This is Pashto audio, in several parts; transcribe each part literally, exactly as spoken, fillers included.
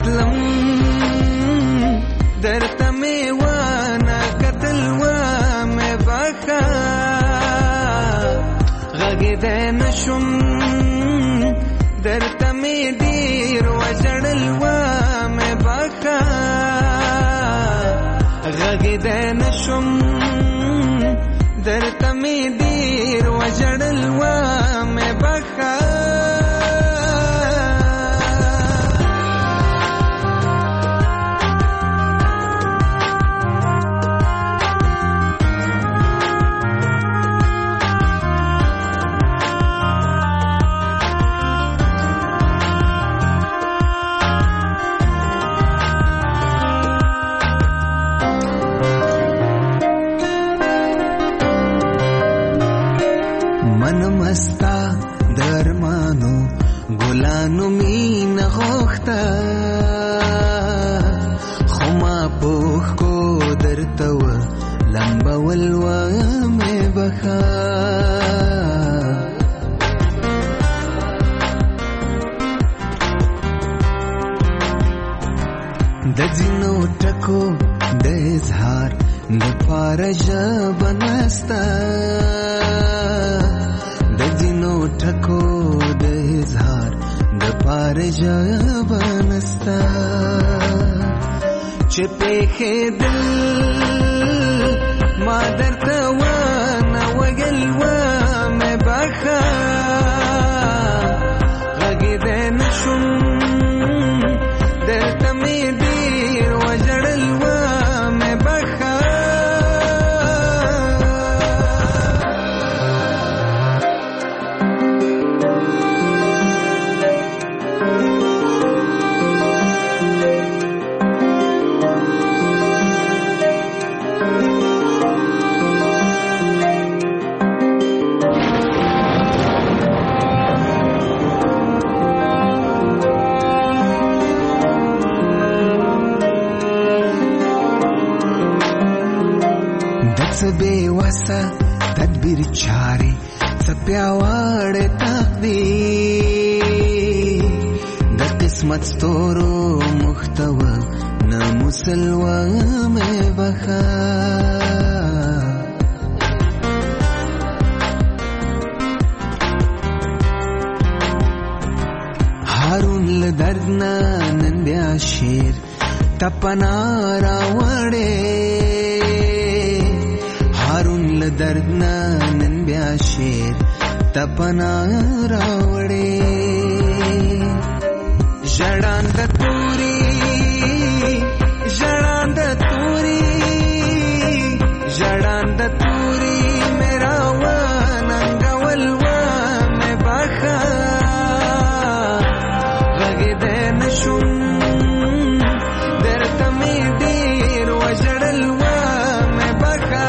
تلم درته مې ونه کتل ومې بخا غږېدی نشم درته مې ډېر وژړل ومې بخا غږېدی نشم درته مې ډېر وژړل ومې بخا ګلانو مینه غوښته خو ما پوښ کو درته و لمبول ومې بخا د ځینو ټکو د اظهار دپاره ژبه نسته د ځینو ټکو د اظهار دپاره ژبه نسته چې پېښېدل ما درته ونه ویل ومې بخا غږېدی نشم درته مې ډېر وژړل ومې بخا بے وسه تدبیر چارې څه پیاوړی تقدیر د قسمت ستورو محتوه نه مسلوه مې بخا هارون له درد نه نن بیا شعر تپنا راوړی هارون له درد نه نن بیا شعر تپنا راوړی ژړانده توري ژړانده توري ژړانده توري مې راوننګول ومې بخا غږېدی نشم درته مې ډېر وژړل ومې بخا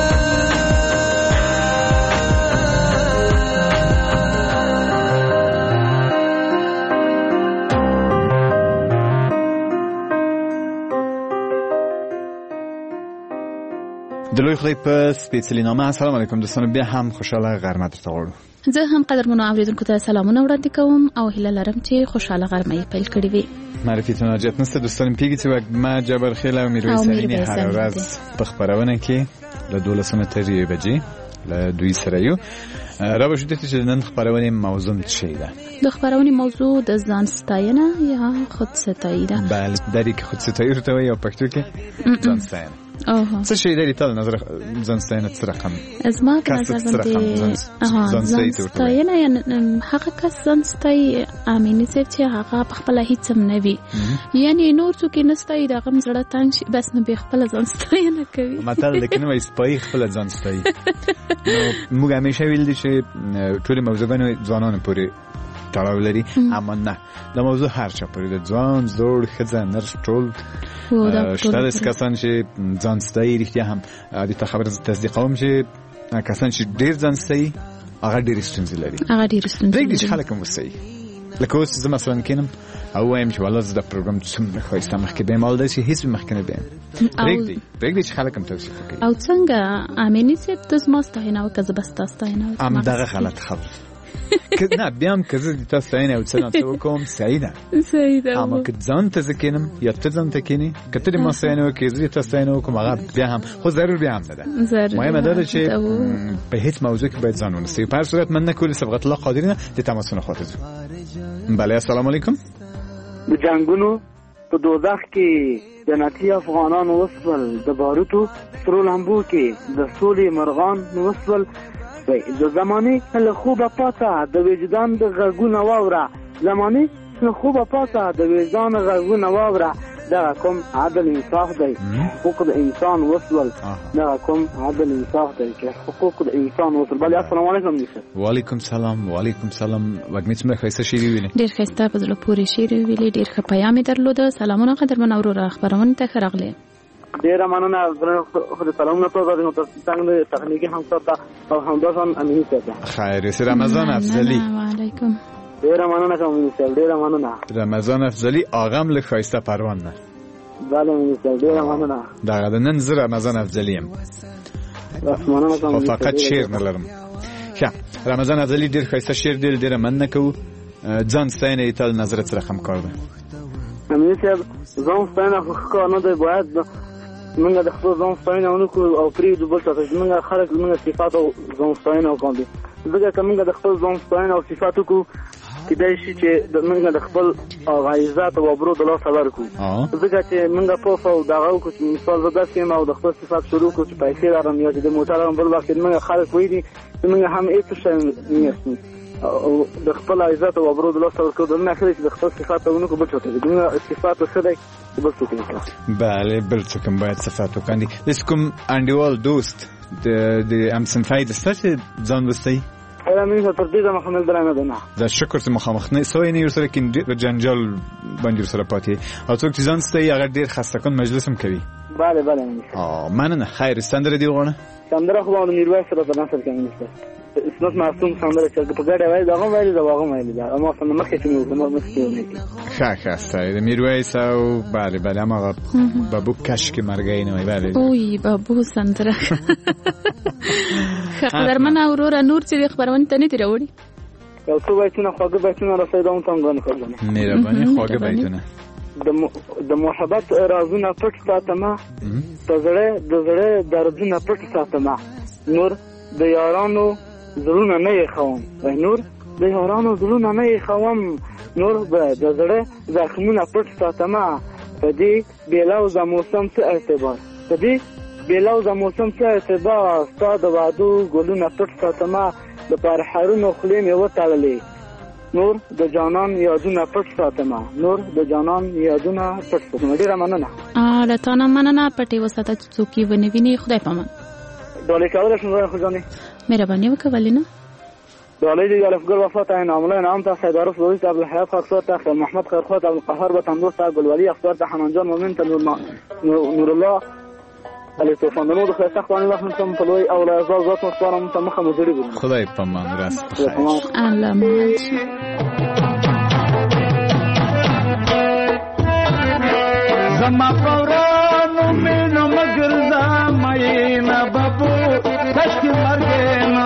د لوی خدای په سپېڅلي نامه السلام علیکم دوستانو، بیا هم خوشحاله غرمه درته غواړو. زه هم قدرمنو اوریدونکو ته سلامونه وړاندې کوم او هیله لرم چې خوشحاله غرمه یې پیل کړې وي. معرفي تناجت نسته دوستان، پیږي چې وګما جبر خیل او میرویس سرینی هر ورځ په خبرونه کې له دولسمه تر یوې بجې له دوی سره یو را بشو دته چې نن خبرونه موضوع څه ده. د خبرونه موضوع د ځان ستاینه یا خود ستایي ده. بله، دری که خود ستایي ورته وایي او پښتو کې ځان ستاینه. اوه څه شي لري تل نظر ځان ستاینه څه رقم از ما که نظر باندې ځان ستاینه یعنی هغه کس ځان ستایي امینه چې هغه په خپل هیڅ هم نه وي، یعنی نور څوک نه ستایي د غم زړه تنګ شي بس نه به خپل ځان ستاینه کوي. متل لیکن وای سپای خپل ځان ستایي. نو موږ همیشه ویل دي چې ټول موضوعونه ځوانانو پورې تړاو لري، اما نه د موضوع هر چا پورې د ځوان زوړ ښځه نر ټول شته کسان چې ځان ستایي. رښتیا هم د تا خبره تصدیقوم چې کسان چې ډېر ځان ستایي هغه ډېرې ستونزې لري، هغه ډېرې ستونزې پرېږدي چې خلک هم وستایي. لکه اوس زه مثلا کینم او وایم چې والله زه د پروګرام څومره ښایسته مخکې بیم، او داسې هېڅ مخکې نه بیم. پرېږدي پرېږدي چې خلک هم توصیف وکړي. او څنګه امیني صاحب ته زما ستاینه وکړه زه به ستا ستاینه وکړم. همدغه غلط خبره نه بیا هم که زه تاسو ته نه او څه نه وکوم سعیده سعیده اما که ځان ته ځکینم یا ته ځان ته کینی که ته ما سعی نه وکړې زه تاسو ته نه وکم هغه بیا هم خو ضرور بیا هم ده مهمه ده چې په هیڅ موضوع کې باید ځان ونیسئ په هر صورت من نکول صبغت الله قادرینه د تماسونه خاطر بله السلام علیکم د جنگونو په دوزخ کې جنتی افغانان وسول د باروتو سرو لمبو کې د سولې مرغان وسول د زمانې له خوبه پاته د وجدان د غږونه واوره زمانې له خوبه پاته د وجدان غږونه واوره دا کوم عدل انصاف دی حقوق د انسان وسول دا کوم عدل انصاف دی چې حقوق د انسان وسول بل السلام علیکم وعلیکم سلام وعلیکم سلام وګمی څومره ښایسته شعر ویلې ډېر ښایسته په زړه پورې شعر ویلې ډېر ښه پیغام یې درلوده سلامونه قدرمن اورور خبرونه ته ښه راغلی ډېره مننه خو سلامونه ټول نو څنګه تخنیکی همکار ته او همداران امین صاحب خیر سي رمضان افضلی وعلیکم ډېره مننه کوم صاحب ډېره مننه رمضان افضلی آغام له ښایسته پروان نه بله مې صاحب ډېره مننه دا د نن زه رمضان افضلی یم مننه کوم فقط شعر نه لرم ښه رمضان افضلی ډېر ښایسته شعر دی ډېره مننه کوو ځان ستاینه یې تل نظرت سره همکار ده امین صاحب ځان ستاینه خو ښه نه دی باید موږ د خپل ځان ستاینه ونکړو او پرېږدو بل ته چې موږ خلک موږ صفات او ځان ستاینه وکړو ځکه که موږ د خپل ځان ستاینه او صفات وکړو کېدای شي چې موږ د خپل عزت او ابرو د لاسه ورکړو ځکه چې موږ پوف او دغه وکړو چې مثال زه داسې یم او د خپل صفات شروع کړو چې پیسې لرم یا چې د موټر لرم بل وخت موږ خلک وایي چې موږ هم هېڅ شی نه یاستو او د خپل عزت او ابرو د لاسه ورکړو د نه اخلي چې د خپل صفات ونکړو بل څه ته موږ صفات څه دی بل څه کوي بله بل څه کوم باید صفات وکړي داس کوم انډیوال دوست د د امسن فاید ستاسو ځان وستي ایا مې تر دې ما خمل درانه ده نه دا شکر چې مخامخ نه سوې نه سره کې جنجال باندې سره پاتې او څوک چې ځان ستي هغه ډیر خسته کن مجلس هم کوي bale bale اه مننه خیر سندره دی غواړه سندره خو باندې میرویس سره په نصر کې نشته اسمت معصوم سندره چې په ګډه وای دا غو وایي دا غو وایي دا اما څنګه مخکې چې موږ موږ مخکې ښه ښه ستای میرویس او bale bale ما بابو کش کې مرګای نه وای bale اوه بابو سندره خبرمن اورور نور چې خبرونه ته نه دی راوړي یو څو وایونه خواږه بچونه رسیدون څنګه نه کړل مهرباني خواږه بچونه د محبت رازونه پټ ساتمه د زړه د زړه دردونه پټ ساتمه نور د یارانو زړونه نه یې خوم نور د یارانو زړونه نه یې خوم نور د زړه زخمونه پټ ساتمه په دې بیلاوز موسم څه اعتبار په دې بیلاوز موسم څه اعتبار ستاد وادو ګلونه پټ ساتمه د پرحرونو خلې مې وتړلې نور د جانان یادونه پټ ساتمه نور د جانان یادونه پټ ساتمه ډیره مننه ا لته مننه پټي وساته څوکي ونی ویني خدای پامن ډولې کاوله شنو خو ځانې مهرباني وکولینه ډولې دی الفګر وفات عین عامله نام ته سید عارف لوی عبد الحیات خاصه ته محمد خیرخوات عبد القهار به تندور صاحب ګلولی اختیار ته حنان جان مومن ته نور الله علی توفاندنو د خیر تخوانی وخت کوم په لوی او لا زال ذات مستوارم ته مخه مزړي ګل خدای پامان راست بخیر الله مالش زما قرانو مینو مگر زماینا بابو کشکی مرګینا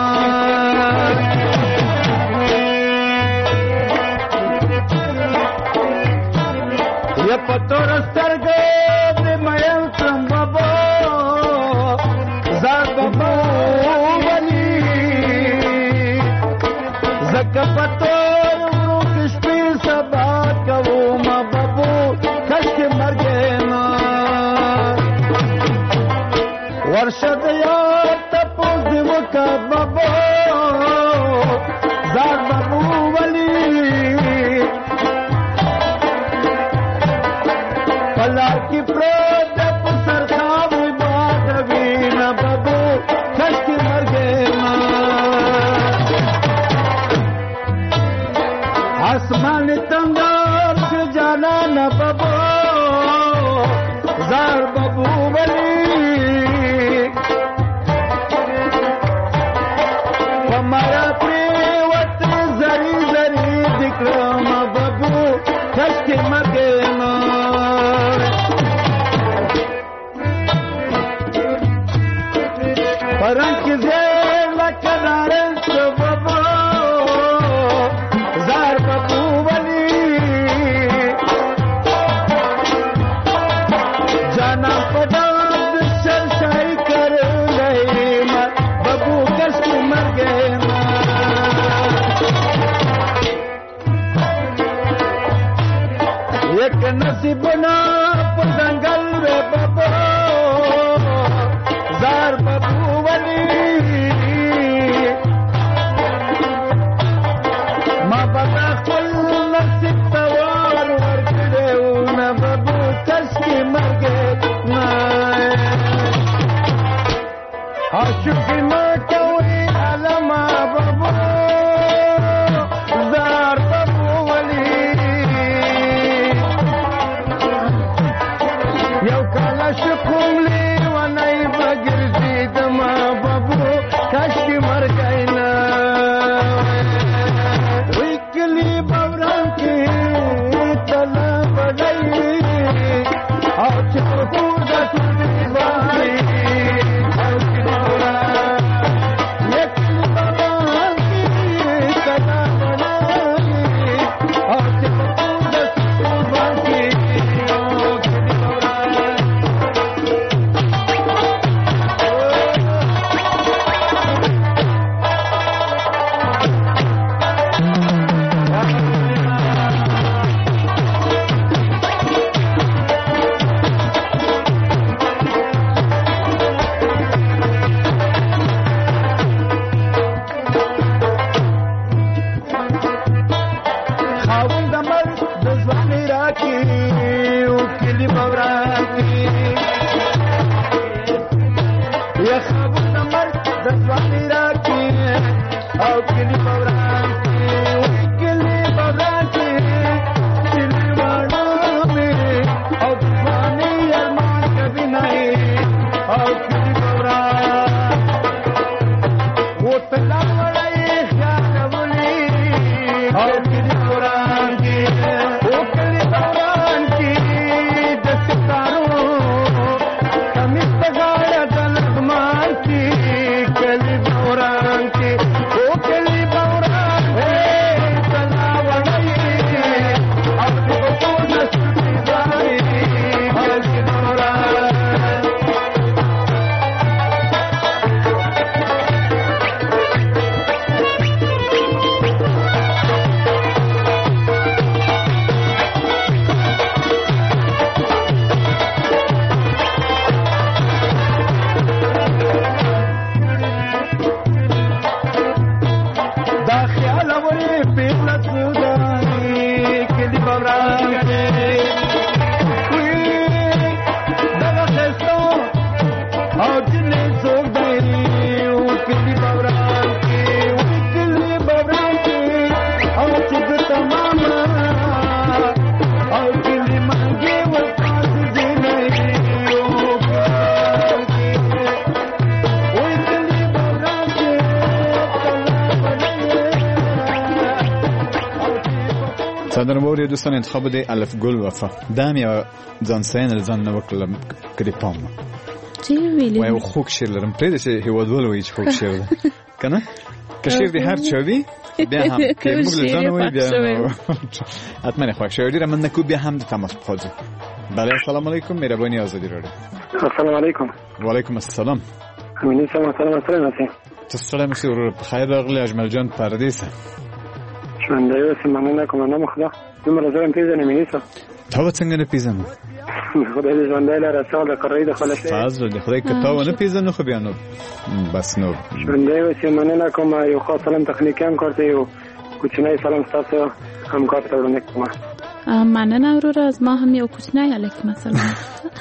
یا پتور سترګې دې مېل تم بابو زار بابو ولی زکه پتور ورو کشپی سبا کوو ما بابو کشکی مرګینا ورشد یار تپوز دی وکا بابو زار بابو ولی پلار کی پرود پسر خوابوی بادوینا بابو کشکی مرگینا آسمان تندار سے جانا نا بابو زار بابو ولی ہمارا پریوت زری زری دکرام بابو کشکی مرگینا پرنگ کی زیر لکدارن سو بابو نصیبنا په ځنګل وې بابا زار بابو ولی ما بدا خپل نصیب توار ورکړو نه بابو تسکی مرګ نه عاشق ما کوي علما بابو زار بابو ولی یو کاله شکوم لی ونای بګرځي دما بابو کاشکي مرګای نه وکلی باوران کې تلا بډای او چې په د ټولې باندې او چې باوران وکلی باوران کې تلا بډای او چې په د ټولې باندې صدر موري دوستان انتخاب دی الف گل وفا دام یا ځانسین ځان نو کلم کړي پام چې ویلې وای خو شیر لرم پرې چې هیواد ولوي چې خو شیر ده کنه کشیر دی هر چوي بیا هم که موږ له ځان وای بیا اتمنه خو شیر دی من نکو بیا هم د تماس پخوځي بله السلام علیکم مهرباني آزادی رادیو السلام علیکم وعلیکم السلام امین سلام سلام سلام تسلم مسي ورور بخير راغلي اجمل جان پردیسه ژوندی اوسې مننه کوم نه مخدا دومره زه هم پېژنې مینیسه تا به څنګه نه پېژنم خدای دې ژوندی لره څه د قرۍ د خلک فضل دې خدای که تا ونه پېژنو خو بیا نو بس نو ژوندی اوسې مننه کوم یو خاص سلام تخنیکیان کار ته یو کوچنی سلام ستاسو همکار ته وړاندې کوم مننه وروره از ما هم یو کوچنی علیکم السلام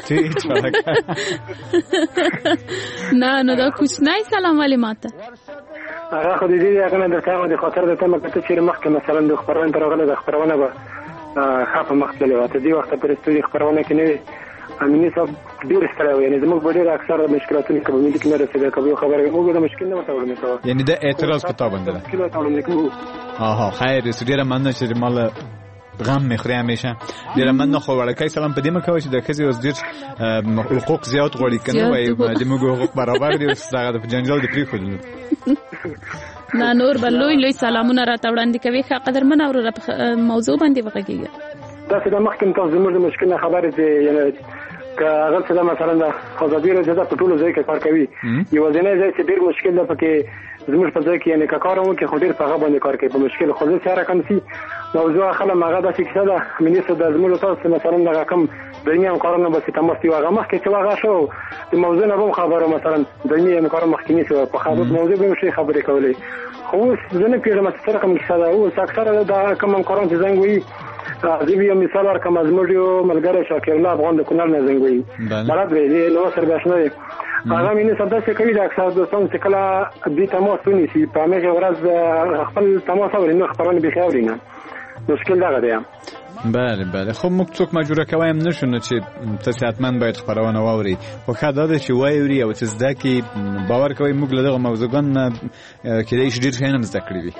نه نو دا کوچنی سلام ولی ماته هغه خو دې دې هغه د تاسو د خاطر د تمه کته چې مخکې مثلا د خبرونه تر غله د خبرونه به خاطر مختلفه وته دی وخت پر استودیو خبرونه کې نه امینه صاحب ډیر ستړی و یعنی زموږ ډیر اکثر مشکلاتونه کوي مې د کنه رسېده کوي خبره موږ د مشکل نه متوړنه کوي یعنی د اعتراض کتاب اندل آها خیر استودیو مننه چې مال غم میخوری همیشه دیره من نخوا ولکه سلام پدیمه کوي چې د کزي اوس ډیر حقوق زیات غوړي کنه وای د موږ حقوق برابر دي اوس هغه د جنجال د پری خودلو نه نور بلوي لوی سلامونه را تاوړاندې کوي ښه قدرمن او موضوع باندې وغږیږي دا چې د مخکې تاسو زموږ د مشکل خبرې دي یعنی که هغه څه مثلا د ازادي راډیو په ټولو ځای کې کار کوي یو ځینې ځای چې ډیر مشکل ده پکې زموږ په ځای کې یعنی که کار وکړي خو ډیر په هغه باندې کار کوي په مشکل خو زه سره کم سي موضوع خلک هغه د فکر ده منیسټر د زموږ تاسو مثلا د کم دنیا کارونه به تماس دی هغه مخکې چې هغه شو د موضوع نه به خبره مثلا دنیا کار مخکې نه په خبرو موضوع به شي خبرې کولې خو زه نه پیژنم چې سره کوم کیسه ده او اکثره د کوم کارون چې زنګ وي زه یو مثال ورکوم از موږ یو ملګری شاکر الله افغان د کونړ نه زنګ وي بلد دی نو سره بشنه هغه مینه سره څه کوي د اکثر دوستان چې کله دې تماس ونیسي په هغه ورځ خپل تماس اوري نو خبرونه به خوري نه مشکل دا دی. بله بله خب موږ څوک مجبور کویم نشو نه چې تاسو حتمان باید خبرونه واوري خو خدای دې چې وایوري او چې زده کی باور کوي موږ له دغه موضوعګان کې دې ډیر څه نه زده کړی وي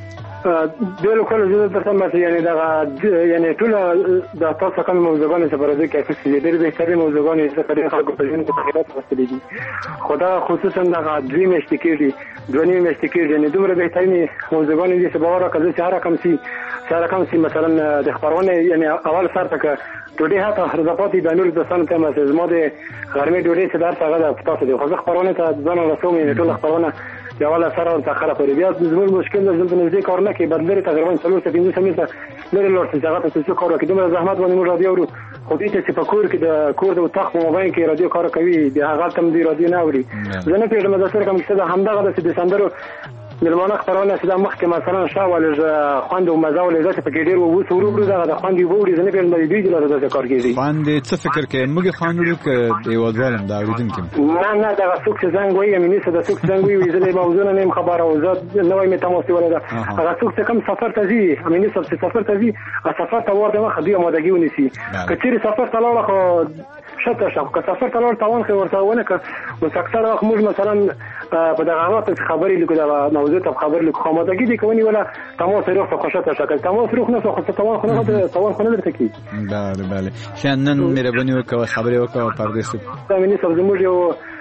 ډېر کله زه درته مې یعنی دا یعنی ټول د تاسو کوم موضوعونه چې پرځي کې څه دي ډېر به ستاسو موضوعونه چې کړي خلکو په ژوند کې تغیرات راوستلي دي خدا خصوصا دا دوی مشت کېږي دوی مشت کېږي نه دومره به تایني موضوعونه دي چې باور وکړي چې هر کوم سي هر کوم سي مثلا د خبرونه یعنی اول سر تک ډوډۍ هاته خرځپاتې د نور د سن ته مسز مو د غرمې ډوډۍ چې در څنګه د تاسو د خو خبرونه ته ځان رسوم نه ټول خبرونه یا ولا سره او تاخره پرې بیا زموږ مشکل د ځل نږدې کار نه کې بدلري تقریبا څلور څه پنځه سمې لري لور څه هغه څه کار کوي دومره زحمت باندې موږ رادیو ورو خو دې چې په کور کې د کور د تخ په موبایل کې رادیو کار کوي د هغه تم دی رادیو نه اوري زه نه پیژنم دا سره کوم څه د همدغه د دسمبر ملمانه خبرونه چې د مخکې مثلا شاول خوند او مزه ولې ځکه په کې ډیر وو څورو ورو دا د خوند یو وړي زنه په دې دی چې دا کار کوي خوند څه فکر کوي موږ خوند ورو کې دیوالوالم دا اوریدونکو نه نه دا څوک چې زنګ وایي مې نشه دا څوک زنګ وایي زه له موضوع نه خبره او زه نوې مې تاسو ولدا هغه څوک چې کوم سفر ته ځي مې نشه چې سفر ته ځي سفر ته ورته مخ دی مودګي ونیسي کچېری سفر ته لاړ خو شته شو که سفر ته لاړ تاوان خو ورته ونه که او اکثر وخت موږ مثلا په دغه وخت خبرې لیکو دا موضوع ته خبر لیکو خو مودګي دي کوي ولا تماس روح ته خوشته شکل تماس روح نه خو تاوان خو نه تاوان خو نه درته کی بله بله شنن مهرباني وکړه خبرې وکړه پردیس دا مې نشه زموږ یو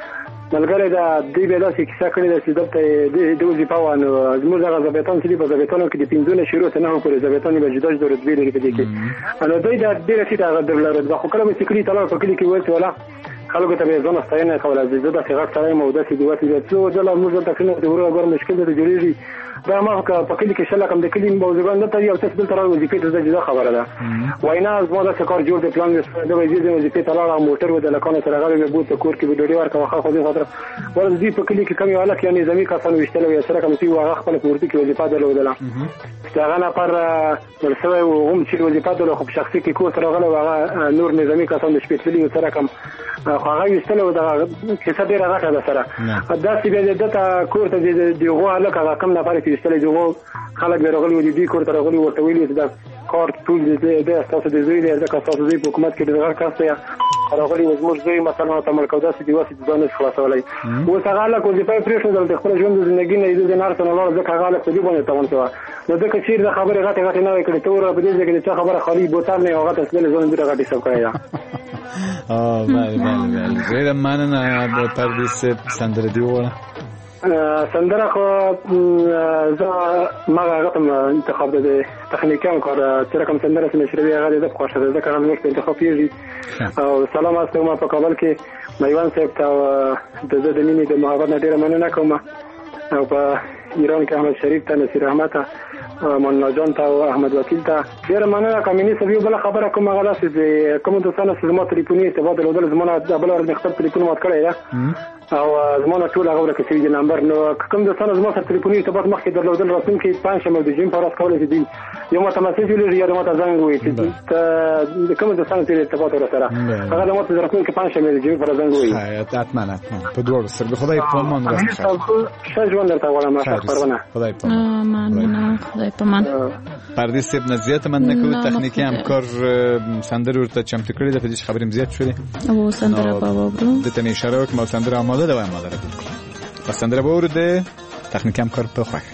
ملګری دا دی به داسې کیسه کړې ده چې دلته د دوزي پاوان زموږ هغه ضبطان چې په ضبطانو کې د پنځونه شروع ته نه پورې ضبطان به جدا جدا رتبې لري په دې کې نو دوی دا ډېر چې دا درلره خو کله مې سکري تلل په کلی کې ورته ولا خلکو ته به ځان ستاینه کوله چې دا څنګه ستای مو د سې دوه چې څو ځله موږ ته څنګه د ورو غوړ مشکل د جوړېږي دا ما په کلی کې شله کوم د کلی موضوعان نه تري او تاسو دلته راوځي په دې ځای خبره ده وینا زما د کار جوړ د پلان د وځي د وځي په تلاړه موټر و د لکانو سره غوړي به بوت کور کې به ډوډۍ ورکوه خو دې خاطر ورځي په کلی کې کمی حالت یعنی نظامی کسانو وشتل وي سره کوم سی واغه خپل پورتي کې وظیفه درلودله څنګه نه پر ورسوي او هم چې وظیفه درلوده خو شخصي کې کو سره غلو هغه نور نظامی کسانو شپېتلي سره کوم خو هغه وشتل او دا کیسه ډیره راغله ده سره دا چې به دته کور ته دی غو هغه کم نه پاره کې وشتل دی غو خلک به راغلي دي کور ته راغلي ورته ویلي دا کار ټول دې د تاسو د زوی د تاسو د حکومت کې د کارته راغلي زموږ زوی مثلا تمرکز داسې دی واسي د ځان خلاصولای و څنګه کو دې په پریښو د خپل ژوند د زندګۍ نه د نار څخه لاړ ځکه هغه په دې باندې تاوان شو نو ځکه چې د خبره غټه غټه نه وکړي ته ور په دې ځکه چې خبره خالي بوتل نه هغه تاسو له ځان ډیره غټه سب کړی اه بله بله بله غیر مننه د پردیس سندره دی وره سندره خو زه ما غوښتم انتخاب د تخنیکي کار چې رقم سندره چې نشروي هغه د خوښه ده ځکه هم نو انتخاب یې او سلام استو ما په کابل کې میوان صاحب ته د د مینې د محبت نه ډیره مننه کوم او په ایران کې احمد شریف ته نصیر احمد ته مولانا جان ته او احمد وکیل ته ډیره مننه کوم نه سوي بل خبره کوم غلا چې کوم د څنګه سلمات ټلیفوني تبادل ودل زمونه بل ور مختلف ټلیفون مات کړی ده او زمونه ټول هغه کې سوي نمبر نو کوم د څنګه زمونه ټلیفوني تبادل مخکې درلودل رسم کې پنځه شمه د جیم پر اس کولای دي یو متمسک ویل یا د مت زنګ وي چې کوم د څنګه تبادل سره هغه د مت رسم کې پنځه شمه د جیم پر زنګ وي اتمنى په دوه سره خدای په مان راځي ښه ژوند درته غواړم خبرونه خدای په مان خدای په مان پردیس صاحب نزیات من نکو تخنیکی همکار سندره ورته چمتو کړی د پدې خبرې زیات شولې او سندره بابا برو د تنه اشاره وکم سندره آماده ده و آماده ده بس سندره بورده تخنیکی همکار په خوښ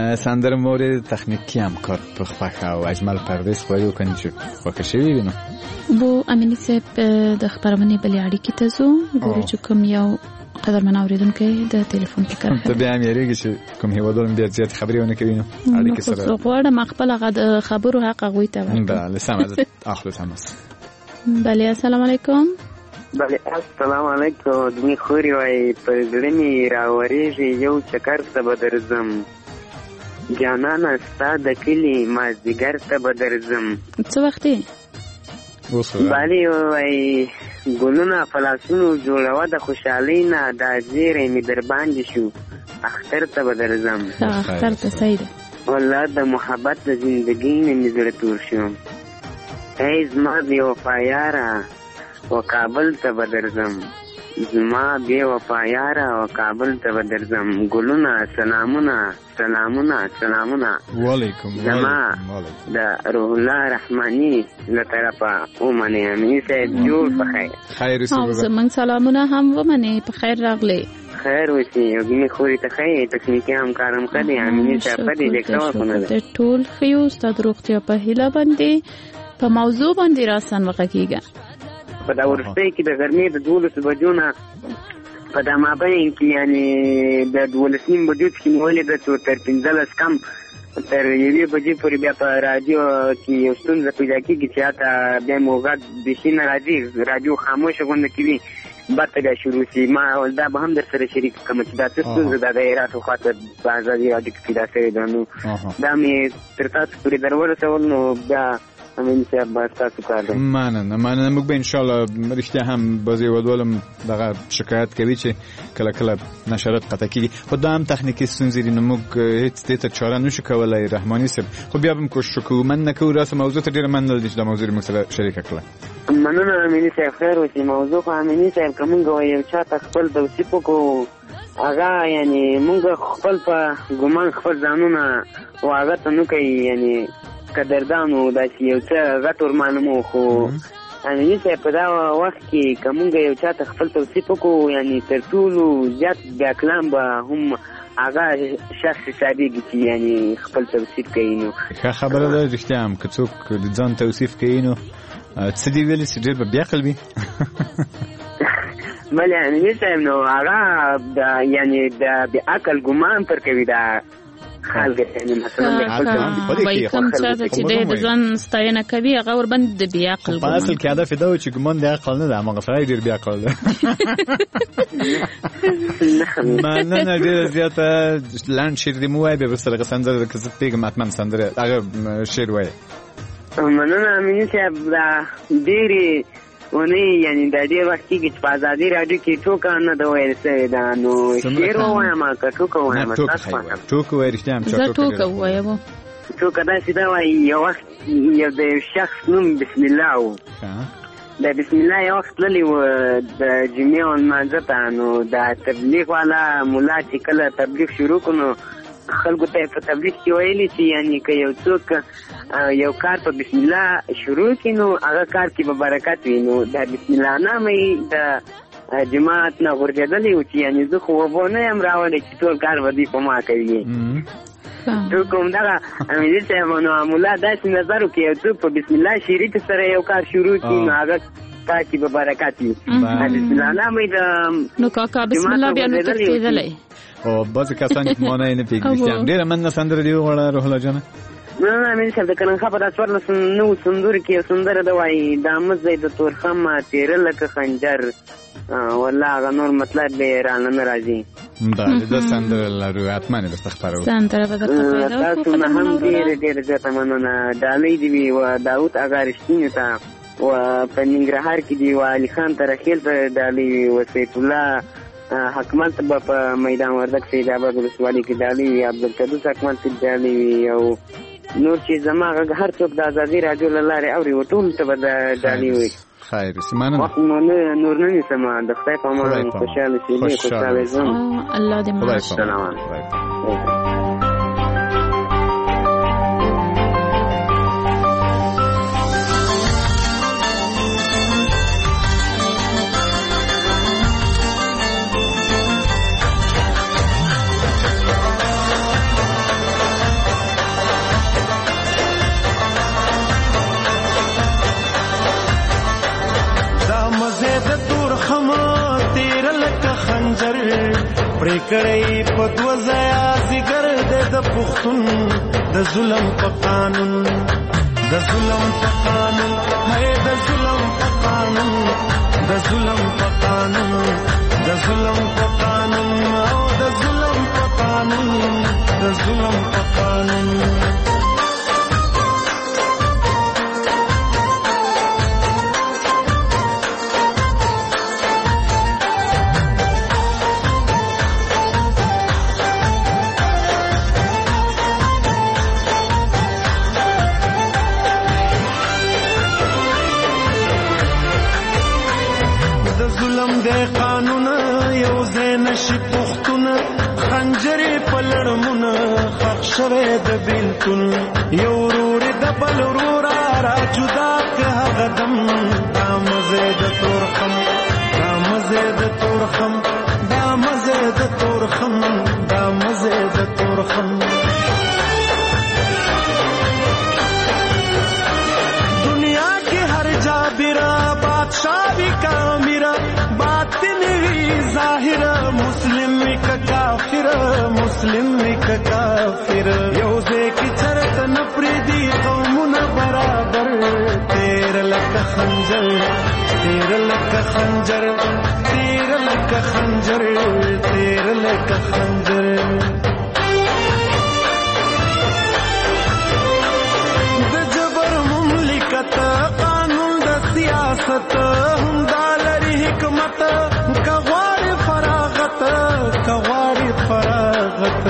سندره مورد تخنیکی هم کار په خوښه او اجمل پردیس خو یو کني چې خوښه شوی وینو بو امینی صاحب د خبرونه بلې اړیکې ته زو ګورو چې کوم یو قدرمن اوریدونکو د ټلیفون کې کار ته بیا یې چې کوم هیوادونو بیا زیات خبرې ونه کوي نو اړیکې سره زه غواړم خپل غد خبرو حق غوي ته ورکړم بله سم از اخلو تماس بله السلام علیکم بله السلام علیکم دمی خوري وای په زړه می راورېږي یو چکر ته به درځم جانانه ستا د کلي مازدیګر ته به درځم څه وخت دی بله وای ګلونه فلاسونو جوړوه د خوشحالۍ نه دا زیری مې در باندې شو اختر ته به درځم اختر ته صحیح ده والله د محبت د زندګۍ نه مې زړه تور شو ای زما بې وفا یاره و کابل ته به درځم زما بې وفا یاره و کابل ته به درځم ګلونه سلامونه سلامونه سلامونه وعلیکم زما د روح الله رحماني له طرفه ومنئ امیني صاحب جوړ په خیر خیر او زموږ سلامونه هم ومنئ په خیر راغلی خیر اوسئ وګینې خوري ته ښه تکنیکي همکار هم ښه دی امیني صاحب ښه دی لیکه ورکونه ده ټول ښه یو ستا د روغتیا په هیله باندې په موضوع باندې راسن وغږیږه په دا وروستۍ کې د غرمې د دولسو بجو نه په دا مابین کې یعنې د دولس نیم بجو چې مې ولیده چې تر پنځلس کم تر یوې بجې پورې بیا په راډیو کې یو ستونزه پیدا کېږي چې هلته بیا مو غږ بیخي نه راځي راډیو خاموشه غونډه کې وي بېرته بیا شروع شي ما دا به هم در سره شریک کړم چې دا څه ستونزه ده د هراتو خواته په ازادي راډیو کې پیدا شوې ده نو دا مې تر تاسو پورې در ورسول نو بیا امین صاحب با تاسو کار دی مننه مننه موږ به ان شاء الله رښتیا هم بعضې هیوادوالم دغه شکایت کوي چې کله کله نشرات قطع کېږي خو دا هم تخنیکي ستونزې دي نو موږ هېڅ دې ته چاره نشو کولی رحماني صاحب خو بیا به هم کوشش وکړو مننه کوو راسه موضوع ته ډېره مننه ده چې دا موضوع موږ سره شریکه کړله مننه امیني صاحب خیر اوسې موضوع خو امیني صاحب که موږ یو چا ته خپل توصیف وکړو هغه یعنې موږ خپل په ګمان خپل ځانونه و هغه ته نه کوي یعنې قدردانو داسې یو څه غټ ورمعلومو خو امیني صاحب په دا وخت کې که موږ یو چا ته خپل توصیف وکړو یعنې تر ټولو زیات بیا کلام به هم هغه شخص حسابېږي چې یعنې خپل توصیف کوي نو ښه خبره ده رښتیا هم که څوک د ځان توصیف کوي نو څه دې ویلي چې ډېر به بیعقل وي بلې امیني صاحب نو هغه د یعنې د بېعقل ګمان پر کوي دا خلک یعنې مثلا وایي کوم چاته چې دی د ځان ستاینه کوي هغه ورباندې د بېعقل ګمان په اصل کې هدف یې دا و چې ګمان د عقل نه ده هماغه سړی ډېر بېعقل ده مننه ډېره زیاته لنډ شعر دې مو وایه بیا وروسته دغه سندره که زه پوهېږم حتما سندره هغه شعر وایه مننه امیني صاحب دا ډېرې ونې یعنې دا ډېر وخت کېږي چې په ازادي راډیو کې ټوکه نه ده ویل سوې ده نو شعر ووایم که ټوکه ووایم ټوکه وایه رښتیا هم زه ټوکه ووایم ټوکه داسې ده وایي یو وخت یو د یو شخص نوم بسم الله و د بسم الله یو وخت تللی و د جمعې و لمانځه ته نو دا تبلیغ والا ملا چې کله تبلیغ شروع کړو نو خلکو ته په تبلیغ کې ویلي چې یعنې که یو څوک یو کار په بسم الله شروع کړي نو هغه کار کې به برکت وي نو دا بسم الله نامه یې د جماعت نه غورځېدلی و چې یعنې زه خو اوبو نه یم راوړی چې ټول کار به دوی په ما کوي ټوکه همدغه امیني صاحب نو ملا داسې نظر وکړي یو څوک په بسم الله شریف سره یو کار شروع کړي نو هغه کار کې به برکت وي بسم الله نامه یې د نو کاکا بسم الله بیا نو تښتېدلی او بعضې کسان چې په معنا یې نه پوهېږي رښتیا هم ډېره مننه سندره دې وغواړه روح الله جانه نه امین صاحب د کلنخا په دا څوارلس نوو سندرو کې یو سندره ده وایي دا مزد دی د تورخمه تېره لکه خنجر والله هغه نور مطلب به رانه نه راځي بله دا سندره لرو حتما یې درته خپروو سندره به درته پیدا تاسو نه هم ډېره ډېره زیاته مننه ډالۍ دې وي و داود اغا رښتیني ته و په ننګرهار کې دي و علي خان ترخیل ته ډالۍ وي و سیف الله حکمت به په میدان وردک سید آباد ولسوالۍ کې ډالۍ وي عبدالقدوس حکمت کې ډالۍ وي او نور چې زما غږ هر څوک د ازادي راډیو له لارې اوري و ټولو ته به د ډالۍ وي خیر اوسې مننه وخت مو نور نه نیسم د خدای په امان خوشحاله شي ډېر خوشحاله ژوند الله دې مو سلام علیکم پریکړې په دوه ځایه ځیګر دی د پښتون د ظلم په قانون د ظلم په قانون هی د ظلم په قانون د ظلم په قانون د ظلم په قانون او د ظلم په قانون د ظلم په قانون د قانون یو زینشي پختون خنجرې پلړمونه خښ شوی د بیلتون یو ورور د بل ورور را جدا که هغه دم دا مزه د تورخم دا مزه د تورخم دا مزه د تورخم دا مزه د تورخم دنیا کې هر جابرا بادشاہ وی کامیرا ظاهر مسلم وک کافر مسلم وک کافر یو ځکه چرته نفریدي قومونه برابر تیر لک خنجر تیر لک خنجر تیر لک خنجر تیر لک خنجر د جبر مملکت قانون د سیاست هم دالري حکمت کواري فراغت کواري فراغت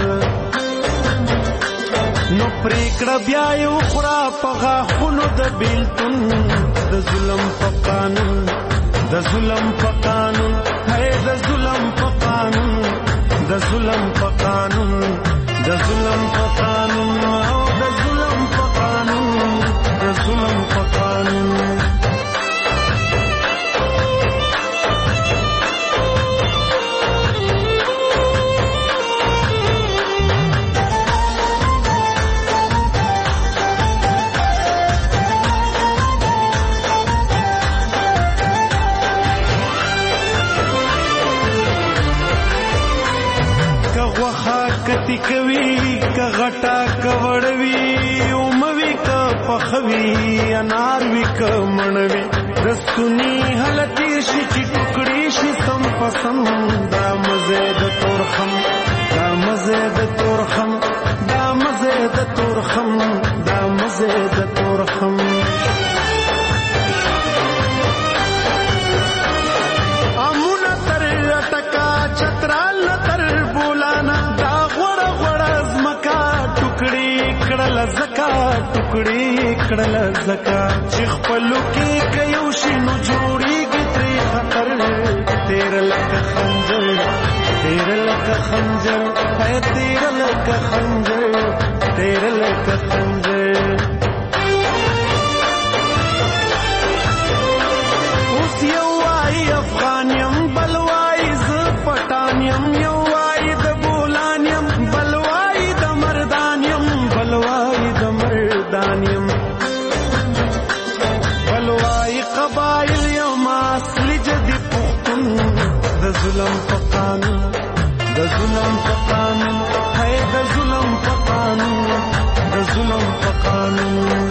نو پریکړه بیا یو خورا پغا خونو د بیلتون د ظلم په قانون د ظلم په قانون هي د ظلم په قانون د ظلم په قانون د ظلم په قانون او د ظلم په قانون د ظلم په قانون کتی کوي ک غټا کوړوي او موي ک پخوي انار وی ک منوي رسونی حالتي شي چې ټوکړي شي سم پسند دا مزه د تورخم دا مزه د تورخم دا مزه د تورخم دا مزه د تورخم امونه تر ټکا چترال تر بولانا کړل زکا ټوکړي کړل زکا چې خپلو کې کيو شنو جوړيږي ترې خطر تیر لک خنجر تیر لک خنجر اے تیر لک خنجر تیر لک خنجر اوس یو وايي افغانیم بل وايي ز پټانیم یو وايي د بولانیم بل وايي د مردانیم بلوائی د مردانیم بلوائی قبائل یوم اصلی جدی پختون د ظلم په قانون د ظلم په قانون ہے د ظلم په قانون د ظلم په قانون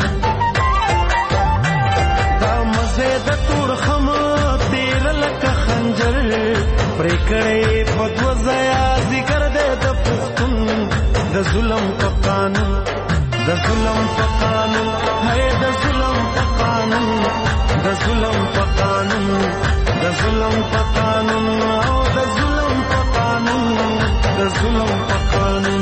دا مزه د تورخم تیر لک خنجر پریکړې په دوه ځایه ذکر دې د پختون د ظلم په قانون د ظلم په قانون ہے د ظلم په قانون د ظلم په قانون د ظلم په قانون او د ظلم په قانون د ظلم په قانون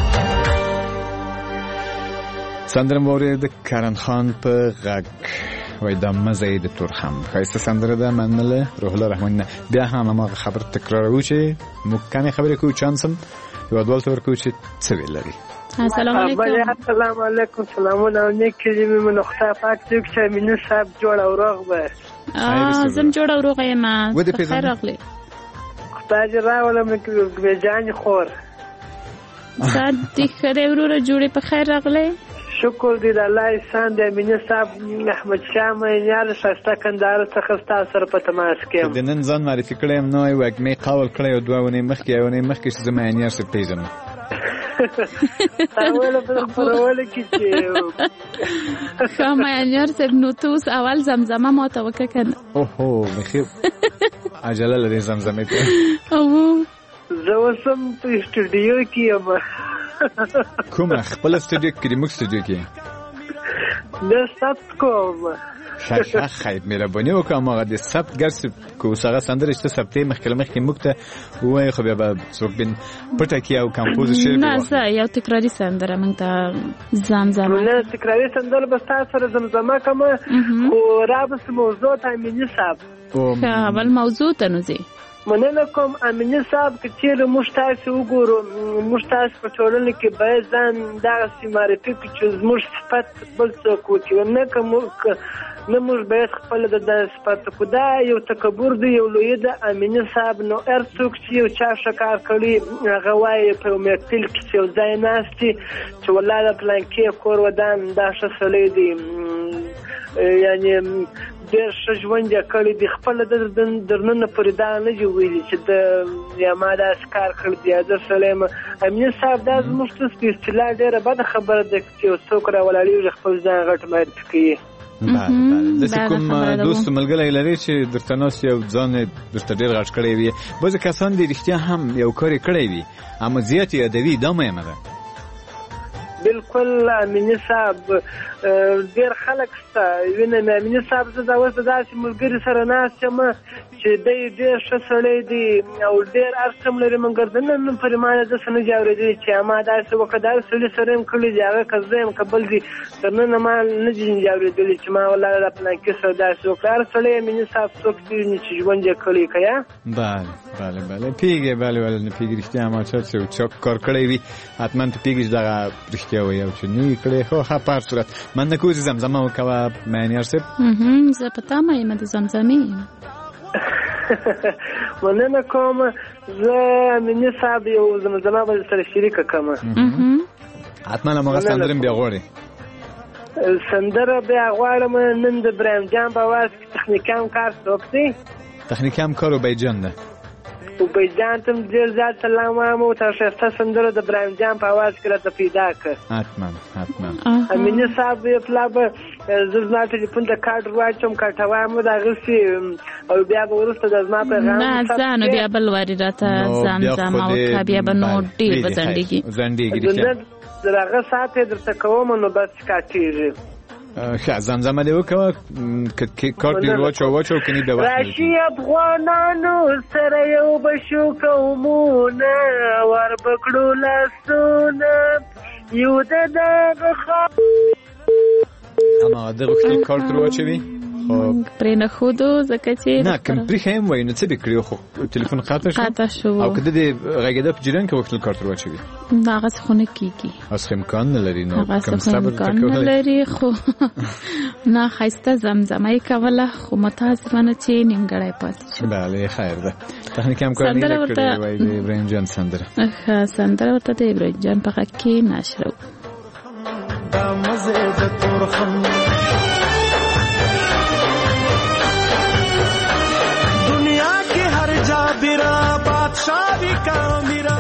سندره مورد کرن خان په غږ وای د مزه د تورخم خاصه سندره ده منله روح الله رحمان بیا هم ما خبر تکرارو چې مکمه خبره کو چانسم یو ډول تور کو چې څه ویل لري السلام علیکم السلام علیکم سلامونه نیکې دې مې نقطه پاک چې مینو صاحب جوړ او روغ به زم جوړ او روغ یم خیر راغلی خدای دې راولم کې جان خور سات دې خره وروره جوړې په خیر راغلی شکر دې د الله احسان دی امینه صاحب احمد شاه معینیار ښایسته کندهار څخه ستا سره په تماس کې یم. د نن ځان معرفي کړی یم نوی وږمې قول کړی او دوه اونۍ مخکې یوه اونۍ مخکې چې زه معینیار صاحب پېژنم تا ویله په خپرونه کې چې ښه معینیار صاحب نو ته اوس اول زمزمه ماته وکړه که نه؟ اوهو بیخي عجله لرې زمزمې ته. زه اوس هم په اسټوډیو کې یم. کومه خپله اسټوډیو کې دې موږ اسټوډیو کې نه ثبت کوم. ښه ښه خیر مهرباني وکړه هماغه د ثبت ګر که اوس هغه سندرې چې ته ثبتې مخکې له مخکې موږ ته ووایې خو بیا به څوک بین پټه کړي او کمپوز شعر نه زه یو تکراري سندره موږ ته زمزمه نه تکراري سندره به ستا سره زمزمه کومه خو رابس موضوع ته امیني صاحب ښه اول موضوع ته نو ځې. مننه کوم امیني صاحب که چیرې موږ تاسې وګورو موږ تاسې په ټولنه کې باید ځان دغسې معرفي کړو چې زموږ صفت بل څوک وکړي نه که نه موږ باید خپله د دغه صفت وکړو. دا یو تکبر دی یو لویي ده امیني صاحب. نو هر څوک چې یو چا ښه کار کړي هغه وایي په یو محفل کې چې یو ځای ناست دي چې والله د پلانکې کور ودان دا ښه سړی دی یعنې ډېر ښه ژوند یې کړی دی خپله د درننه پورې دا نه دي ویلي چې د یا ما داسې کار کړی دی زه سړی یم. امیني صاحب دا زموږ ته په اصطلاح ډېره بده خبره ده چې یو څوک راولاړېږي خپل ځان غټ معرفي کوي. بله بله داسې کوم دوست ملګری لرې چې درته ناست یو ځان یې درته ډېر غټ کړی وي؟ بعضې کسان دي رښتیا هم یو کار یې کړی وي اما زیات یې یادوي دا مهمه ده. بالکل امیني صاحب ډېر خلک شته وینم امیني صاحب زه دا اوس د داسې ملګري سره ناست یم چې دی ډېر ښه سړی دی او ډېر هر څه هم لري مګر د نن نن پورې ما داسې نه دي اورېدلي چې ما داسې وکړه داسې سړي سره یم کړي دي هغه که زه یم که بل دي تر ننه ما نه دي اورېدلي چې ما والله د پلانکي سره داسې وکړه. هر سړی امیني صاحب څوک پېژني چې ژوند یې کړی که یا بله بله بله پیږې بله بله نه پیږې رښتیا ما چا چې چا کار کړی وي حتما ته پیږې چې دغه رښتیا وایي او چې نه یې کړی خو ښه په هر صورت مننه کوو چې زمزمه وکوه معینیار صاحب. زه په تمه یم د زمزمې یم. مننه کوم. زه امیني صاحب یو زمزمه به سره شریکه کومه حتما هماغه سندره بیا غواړې؟ سندره بیا غواړم. نن د ابراهیم جان په اواز کې تخنیکي همکار څوک دی؟ تخنیکي همکار عبیدجان ده. عبیدجان ته هم ډېر زیات سلام وایم او تا ښایسته سندره د ابراهیم جان په اواز کې راته پیدا کړه. حتما حتما. امیني صاحب پلا به زه زما ټلیفون ته کارډ واچوم کارټه وایم د هغسې او بیا به وروسته د زما پیغام نه ځه نو بیا بل وارې راته زمزمه وکړه بیا به نور ډېر به ځنډېږي ځنډېږي د هغه ساعت یې درته کوم نو بس کاټېږي. ښه زمزمه دې وکوه کارت دې واچو واچو کني بیا وخت راشي افغانانو سره یو به شو قومونه ور بکړو لاسونه یو د دغه هماغه دغه خپل کارت دې واچوي پرې نه ښودو ځکه چې نه کوم پرېښی هم وایي نو څه دې کړي خو تلیفون قطع شو قطع شو او که ده دې غږېده په جریان کې غوښتل کارت ور واچوي هغسې خو نه کېږي هغسې امکان نه لري نو هغسې خو امکان نه لري خو نه ښایسته زمزمه یې کوله خو متاسفانه چې نیمګړی پاتې شو. بله خیر ده تخنیکي همکاري نه کړې وایي د ابراهیم جان سندره ښه سندره ورته د ابراهیم جان په غږ کې نشره دا مزه د تورخم دنیا کی ہر جا برا بادشاہ بھی کا میرا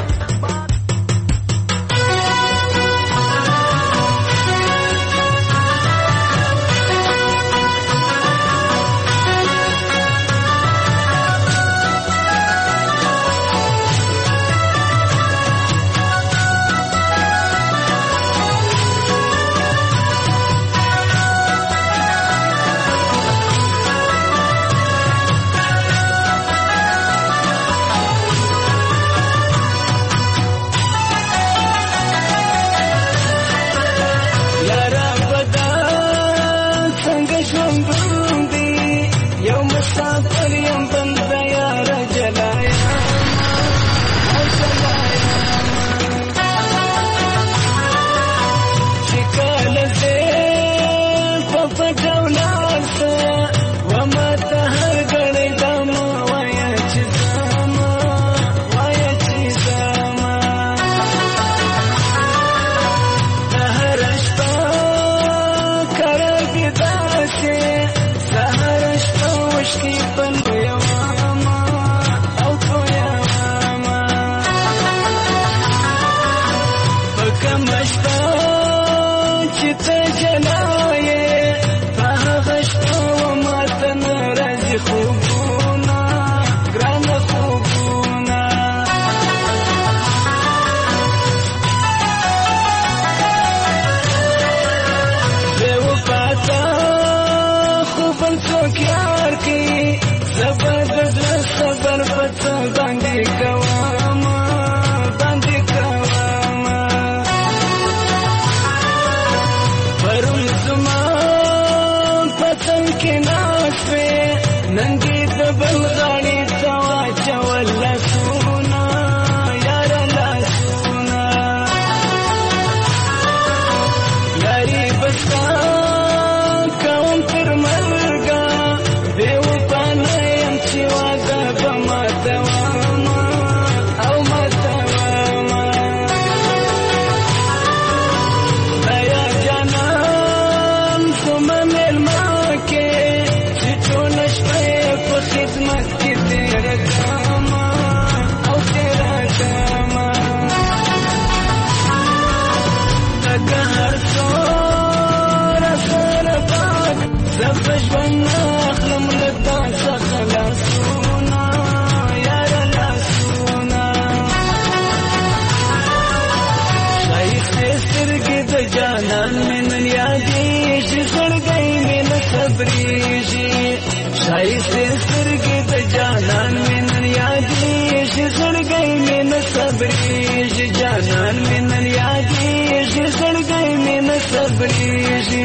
صبرېږي جانان مې نن یادېږي زړګی مې نه صبرېږي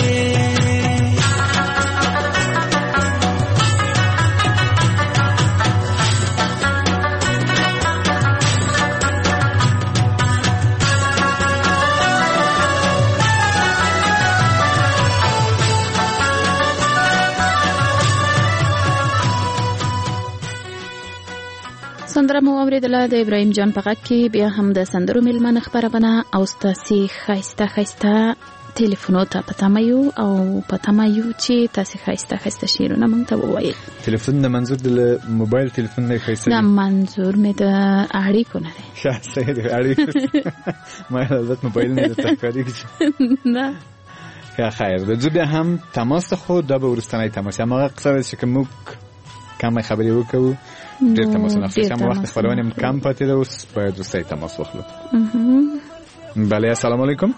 سندره مو اوریدله د ابراهیم جان په غږ کې. بیا هم د سندرو میلمنه خپرونه او ستاسې ښایسته ښایسته ټلیفونو ته په تمه یو او په تمه یو چې تاسې ښایسته ښایسته شعرونه موږ ته ووایئ. ټلیفون نه منظور د موبایل ټلیفون نه ښایسته نه منظور مې د اړیکو نه دی. ښه صحیح دی اړیکو ما البته موبایل نه درته ښکاري نه ښه خیر د بیا هم تماس خو دا به وروستنی تماس هماغه قصه ده چې که موږ کمې خبرې وکړو ډېر تماسونه اخلي هم وخت خپرونې هم کم پاتې ده اوس باید وروستی تماس واخلو. بله السلام علیکم.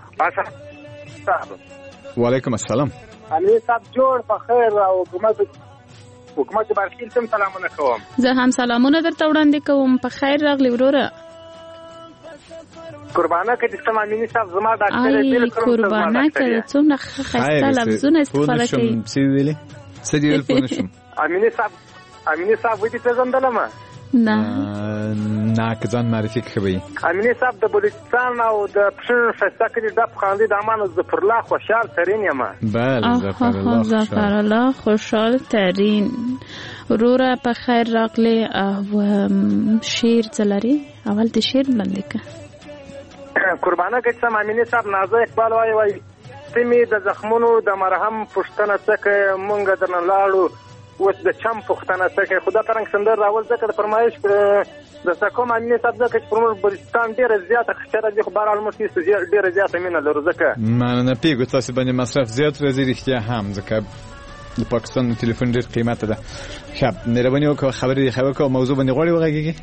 وعلیکم السلام. علي صاحب جوړ په خیر او حکومت حکومت برخیل تم سلامونه کوم. زه هم سلامونه درته وړاندې کوم. په خیر راغلی وروره. قربانه که دې سم امیني صاحب زما ډاکټر ای قربانه که څومره ښایسته لفظونه استفاده کوي. څه ویلې څه دې ویل پوه نه شم. امیني صاحب امیني صاحب ودې پېژندلم نه نه که ځان معرفي کوي. امیني صاحب د بلوچستان او د پښین ښایسته کلي ډب خاندي د امان ظفرالله خوشحال ترین یم. بله ظفرالله ظفرالله خوشحال ترین وروره په خیر راغلی. او شعر څه لري؟ اول د شعر باندې که قربانه که سم امیني صاحب نازه اقبال وایي وایي سیمې د زخمونو د مرهم پوښتنه څه کوي مونږ درنه لاړو اوس د چم پوښتنه څه کوي. خدا ترنګ سندر راول ځکه د فرمایش د سکوم امیني صاحب ځکه چې پر موږ بلوچستان ډېره زیاته خچره دي خو بهرحال موږ ډېره زیاته مینه لرو ځکه مننه پیږو تاسې باندې مصرف زیات راځي رښتیا هم ځکه د پاکستان تلیفون ډېر قیمته ده. ښه مهرباني وکړه خبرې دې ښه وکړه موضوع باندې غواړې وغږېږي.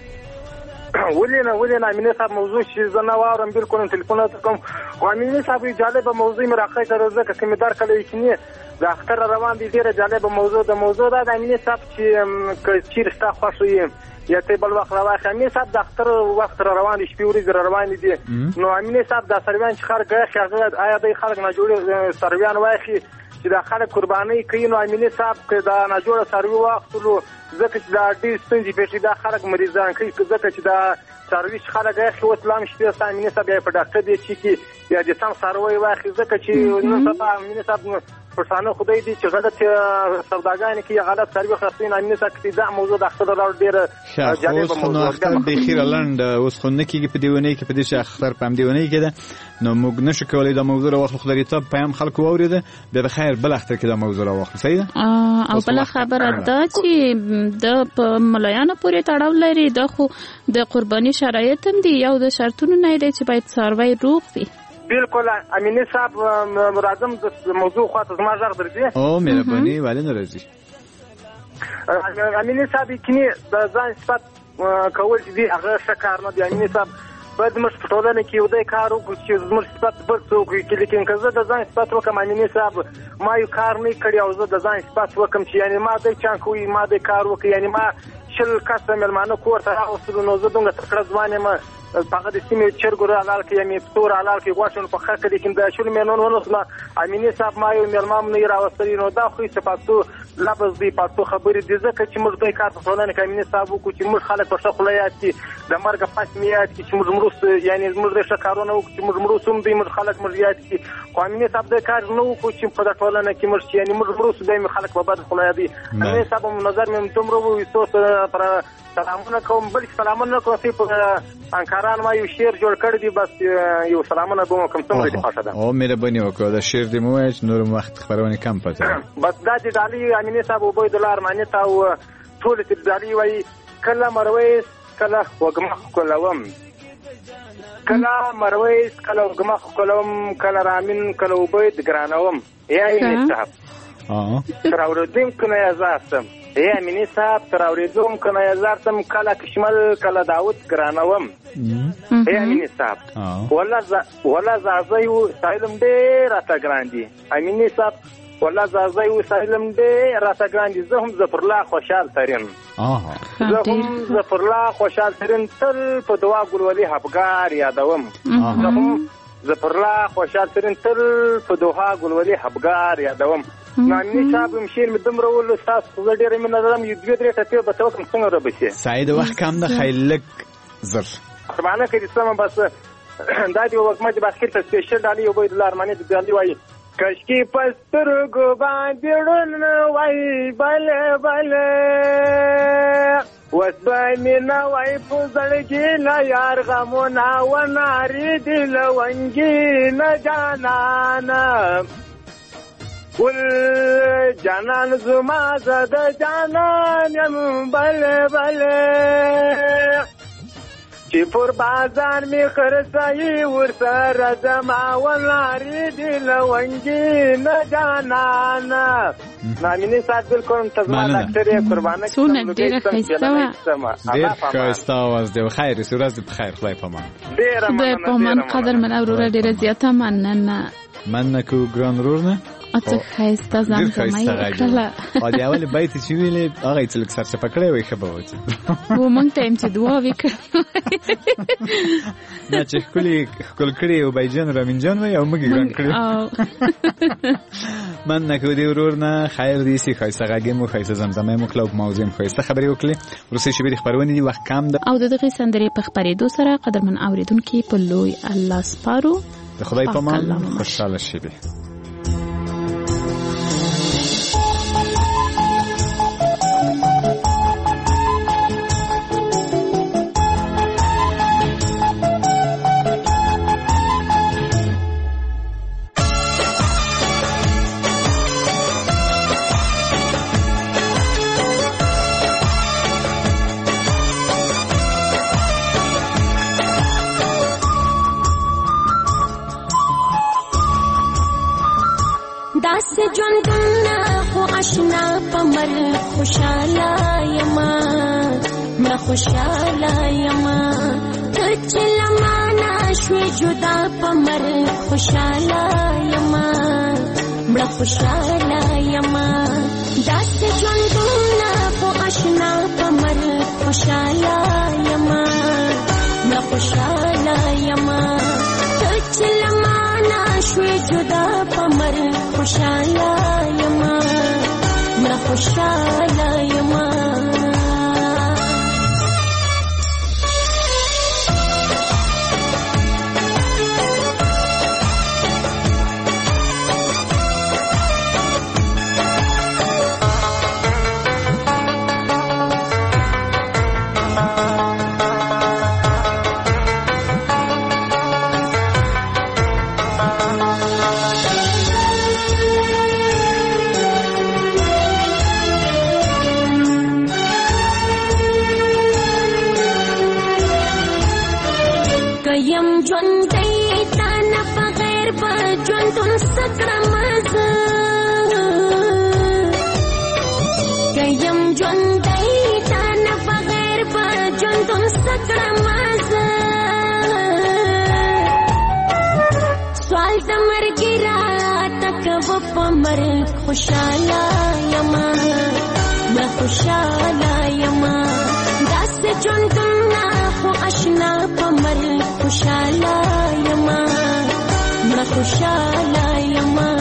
ولې نه ولې نه امیني صاحب موضوع چې زه نه واورم بلکل تلیفون ته کوم خو امیني صاحب جالبه موضوع مې راخی کړه ځکه چې مې در کله یقیني د اختر روان دي ډېره جالبه موضوع د موضوع دا د امیني صاحب چې که چیرې ستا خوښ وي یا ته بل وخت راواخلې امیني صاحب د اختر وخت را روان دي شپې ورځې را روانې دي نو امیني صاحب دا سرویان چې خلک ایښي هغه آیا دی خلک ناجوړې سرویان واخلي چې دا خلک قربانۍ کوي نو امیني صاحب که دا ناجوړه څاروي واخلو ځکه چې دا ډېر ستونزې پېښې دا خلک مریضان کوي ځکه چې دا څاروي چې خلک ایښي اوس لا هم شپې ستا امیني صاحب یا په ډاکټر دی چې کې یا د سم څاروی واخلي ځکه چې نن سبا امیني صاحب پښتانه خدای دې چې غلط سوداګانې کوي غلط څاروي خرڅوي نو امیني صاحب دا موضوع د اختر راوړ ډېره جالبه موضوع اختر بېخیره لنډ اوس خو نه کېږي په دې اونۍ کې په دې چې اختر په همدې اونۍ کې ده نو موږ نشو کولی دا موضوع راواخلو خدای ته پیام خلکو واورېده بیا د خیر بل اختر کې دا موضوع راواخلو صحیح ده. او بله خبره دا چې د په ملایانو پورې تړاو لري دا خو د قرباني شرایط هم دي یو د شرطونو نه دی چې باید څاروی روغ وي. بالکل امیني صاحب مرادم د موضوع خواته زما غږ درځي. او مهرباني ولې نه راځي امیني صاحب یقیني د ځان صفت کول چې دي هغه ښه کار نه دی. امیني صاحب باید موږ په ټولنه کې یو دی کار وکړو چې زموږ صفت بل څوک وکړي لیکن که زه د ځان صفت وکړم امیني صاحب ما یو کار نه کړی او زه د ځان صفت وکړم چې یعنې ما دی چانک وي ما دی کار وکړي یعنې ما شل کسه مېلمانه کور ته راوستلو نو زه دومره تکړه ځوان یم په هغه د سیمې چرګو حلال کړي یعنې پتور حلال کړي غوښه په خر کړي لیکن د شلو مېلمنو ونوسله امیني صاحب ما یو مېلمه نه یې راوستلي نو دا خو یې پښتو لفظ دی پښتو خبرې دي ځکه چې موږ دوی کار په ټولنه کې امیني صاحب وکړو چې موږ خلک په ښه خوله یاد کړي د مرګه پس مې یاد کړي چې موږ مروس یعنې زموږ ډېر ښه کارونه وکړو چې موږ مروس هم دوی موږ خلک موږ یاد کړي خو امیني صاحب دوی کار نه وکړو چې په ټولنه کې موږ یعنې موږ مروس دوی خلک په بد خوله یادوي. امیني صاحب نظر مې دومره وویستو پر سلامونه کوم بلکې سلامونه نه کوم په انکاران ما یو شعر جوړ کړی دی بس یو سلامونه به کوم څومره دې خوښه ده. او مهرباني وکړه دا شعر دې مو وایي چې نور وخت خبرونه کم پاتې بس دا چې ډالۍ امیني صاحب عبیدالله ارماني ته او ټول چې ډالۍ وایي کله مرویس کله وږمه ښکلوم کله مرویس کله وږمه ښکلوم کله رامین کله عبید ګرانوم یا امیني صاحب تر اورېدونکو نه یې زارسم ای امیني صاحب تر اورېدونکو نه یې زارسم کله کشمل کله داود ګرانوم ای امیني صاحب والله زازی و سایلم ډېر راته ګران دي امیني صاحب والله زازای وسایلم دې راته ګران دي. زه هم ظفرالله خوشحال ترین زه هم ظفرالله خوشحال ترین تل په دعا ګلولي حبګار یادوم. زه هم ظفرالله خوشحال ترین تل په دعا ګلولي حبګار یادوم. نامي صاحب مشیر مې دومره ولو ستاسو زه ډېرې مینه لرم. یو دوې درې ټپې به ته وکړم څنګه رابشي سعید وخت کم ده خیلی لږ زر قربانه که دې سمه بس دا دې وږمه چې باسکټ ته سپېشل ډالۍ عبیدالله ارماني د ډالۍ وایي کشکی پسترګو باندې ړون وای بله بله وس به مینه وای په زړګي نه یار غمونه ونارې دي لونګي نه جانانه ول جانان زما زد جانان یم بله بله چې پر بازار می خرڅای ور سره زما ولاري دی لونګي نه جانانا نامینه سات بالکل تزما ډاکټر یې قربانه سونه ډیره خسته ډیر خسته واز دی خیر سورز په خیر خدای پامان ډیر په من قدر من اورور ډیره زیاته مننه مننه کو ګران رورنه اته خسته زمزمه کړه او دی اول بیت چې ویلې هغه چې لک سرچ پکړې وي خبره و مونږ ته چې دوا وکړ نه چې کلی کول کړي او بایجان رامین جان وي او موږ ګران کړی من نه کو دی ورور نه خیر دي سي خایسته غږی مو خایسته زمزمه مو کلوب موضوع خایسته خبري وکړي ورسې شي به خبرونه دي وخت کم ده او دغه سندري په خبرېدو سره قدرمن اوریدونکو په لوی الله سپارو د خدای په امان خوشاله شي. داسې ژوندونه خو اشنا په مر خوشاله یما مړه خوشاله یما ته چې له مانه شوې جدا په مر خوشاله یما مړه خوشاله یما داسې ژوندونه خو اشنا په مر خوشاله یما مړه خوشاله یما ته چې له مانه شوې جدا په مر خوشاله یما مړه خوشاله یما یم ژوندۍ تا نه بغیر به ژوندون څه کړمه زه که یم ژوندۍ تا نه بغیر به ژوندون څه کړمه زه سوال د مرګي راته کوه په مرګ خوشاله یما مړه خوشاله یما داسې ژوندونه خو اشنا په مرګ خوشاله یما مړه خوشاله یما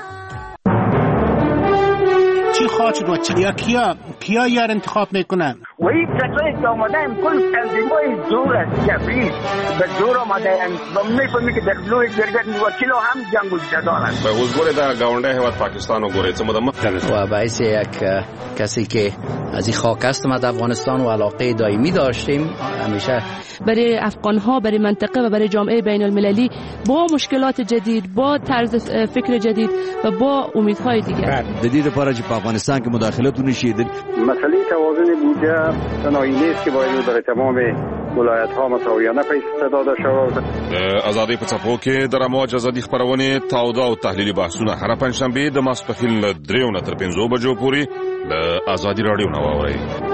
کیا کیا یار انتخاب میکنن؟ ويتسوي كمدام كل تنظيمه زورة جبريل بزورة مدام بمني فمي كدخلوا يجرجت وكيلو هم جنگو جدارن به حضور در گاونده هواد پاکستان و گوره چه مدام و باعث یک کسی که از این خاک است ما در افغانستان و علاقه دائمی داشتیم همیشه برای افغان‌ها برای منطقه و برای جامعه بین المللی با مشکلات جدید با طرز فکر جدید و با امیدهای دیگر د دې لپاره چې په افغانستان کې مداخلت ونشي مسئله توازن بودجه تنهایی نیست که باید برای تمام ولایت ها مساویانه پیسې داده شود. ازادي په څپو کې د رموج ازادي خبرونه تاوده او تحلیلي بحثونه هر پنځشنبه د ماسپخیل دریو نه تر پنځو بجو پورې د ازادي رادیو نو اوري.